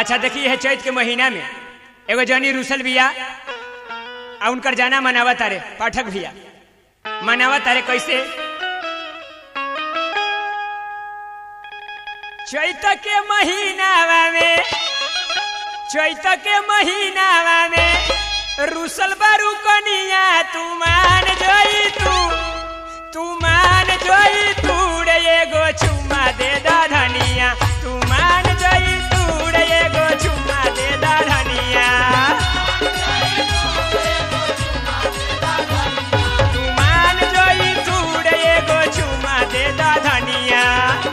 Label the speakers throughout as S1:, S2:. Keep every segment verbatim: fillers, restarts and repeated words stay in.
S1: अच्छा देखिए है चैत के महीना में एगो जनी रुसल बिया आ उनकर जाना मनावा तारे पाठक भैया मनावा तारे कैसे चैत के महीनावा में चैत के महीनावा में रुसल बारू कनिया तू मान जोई तू तू मान जोई तू रे एगो चुम्मा दे दा धनिया तू मान जोई तू रे एगो चुम्मा दे दा धनिया तू मान जोई तू रे एगो चुम्मा दे दा धनिया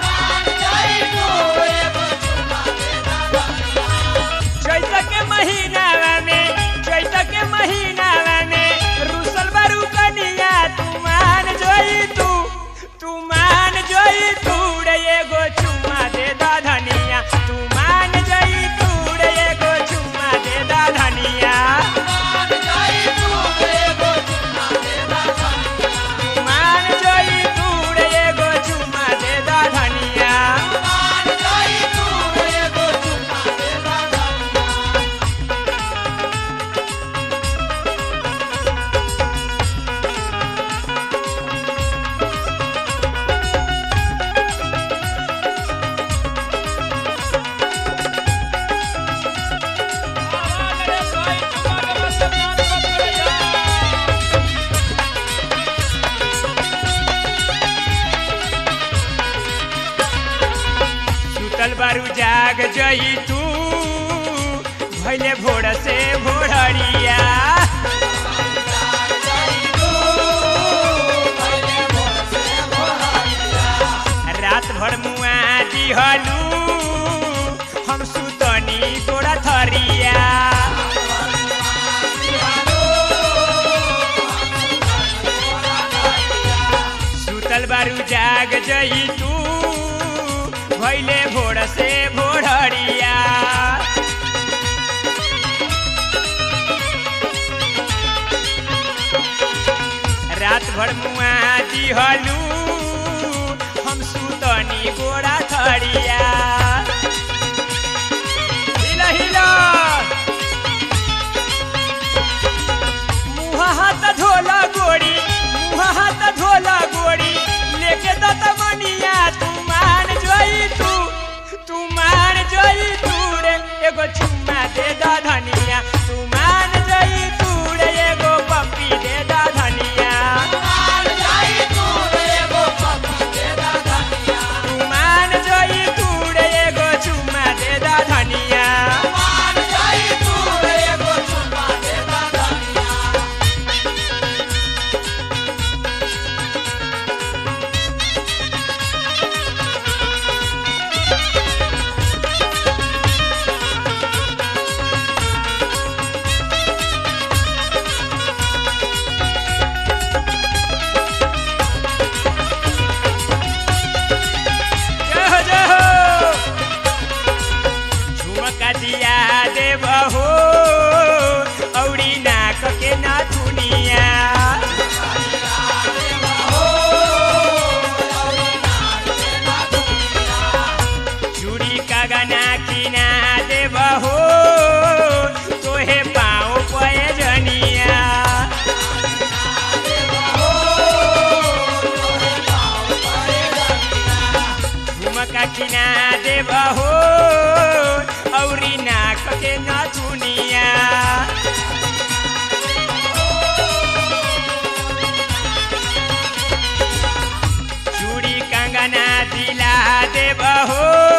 S1: चैत के महीनावा में चैत के महीनावा में रुसल बारू कनिया तू मान जोई तू तू मान जोई तू रे एगो चुम्मा दे दा धनिया तू मान जोई तू रे एगो चुम्मा दे दा धनिया तू मान जोई तू रे एगो चुम्मा दे दा धनिया सुतल बारू जाग जई तू भैले भोर से भोररिया रात भर मुआ दिहलू हम सुतनी तोरा थरिया सुतल बारू जाग जई तू भैले भोर से भोररिया रात भर मुआ दिहलू हम सुतनी गोरा थरिया हिला हिला मुँह हाथ धोला गोरी मुँह हाथ धोला गोरी लेके दत मनिया तू मान जोई तू तू मान जोई तू रे एगो चुम्मा दे दा धनिया तू मान जोई तू रे एगो पप्पी दे दा धनिया तू मान जोई तू रे एगो चुम्मा दे दा धनिया दिया देव हो औरी नाक के नाथुनिया चूड़ी का गना किना देव हो तोहे पाँव पए जनिया झुमका किना देव हो औरी नाक के नाथुनिया चूड़ी कंगना दिला देव हो